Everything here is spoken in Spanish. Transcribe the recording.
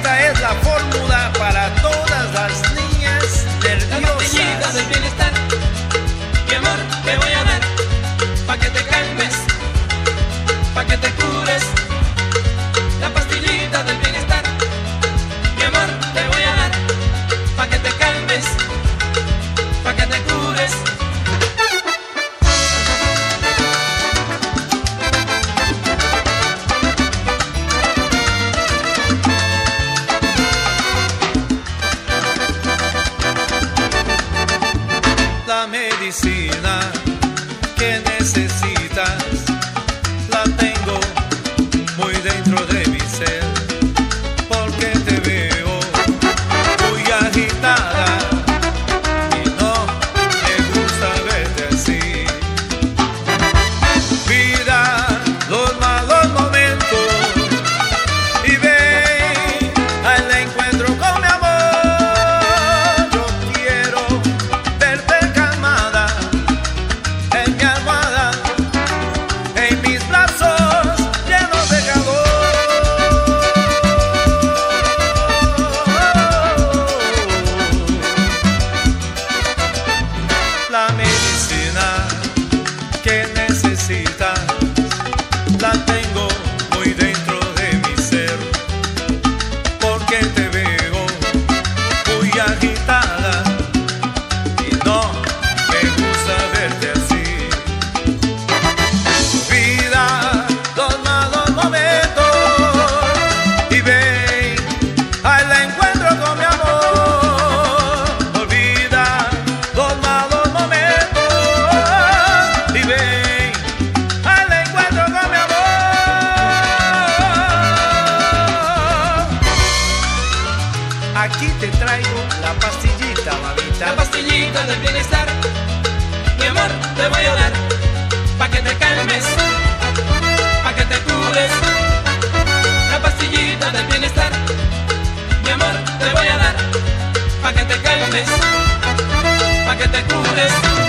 esta es la fórmula para todas las niñas La pastillita nerviosas. del bienestar, mi amor, te voy a dar, pa' que te calmes, pa' que te cures. La pastillita del bienestar, mi amor, te voy a dar, pa' que te calmes, pa' que te cures. La medicina que necesitas la tengo muy dentro de mi ser, porque te veo muy agitada y no me gusta verte así. Mira los malos momentos y ven al encuentro con mi amor. Yo quiero verte calmada en mi almohada, en mis brazos llenos de calor. La medicina que necesitas la tengo muy dentro de mi ser, porque te veo muy agitada y no me gusta verte así. Olvida los malos momentos y ven al encuentro con mi amor. Olvida los malos momentos y ven al encuentro con mi amor. Aquí te traigo la pastillita, mamita. La pastillita del bienestar, mi amor, te voy a dar, pa' que te calmes, pa' que te cures. La pastillita del bienestar, mi amor, te voy a dar, pa' que te calmes, pa' que te cures.